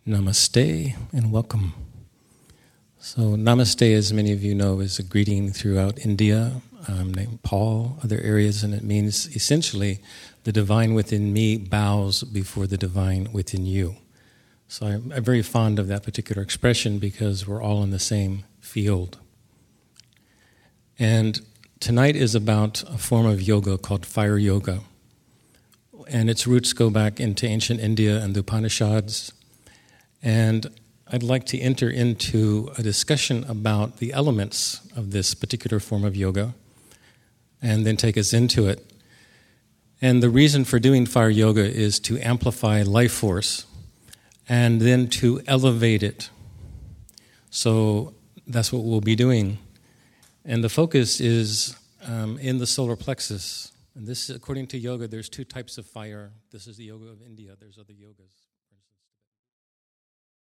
Namaste and welcome. So Namaste, as many of you know, is a greeting throughout India, Nepal, other areas, and it means essentially the divine within me bows before the divine within you. So I'm very fond of that particular expression because we're all in the same field. And tonight is about a form of yoga called fire yoga. And its roots go back into ancient India and the Upanishads. And I'd like to enter into a discussion about the elements of this particular form of yoga and then take us into it. And the reason for doing fire yoga is to amplify life force and then to elevate it. So that's what we'll be doing. And the focus is in the solar plexus. And this, according to yoga, there's two types of fire. This is the yoga of India. There's other yogas.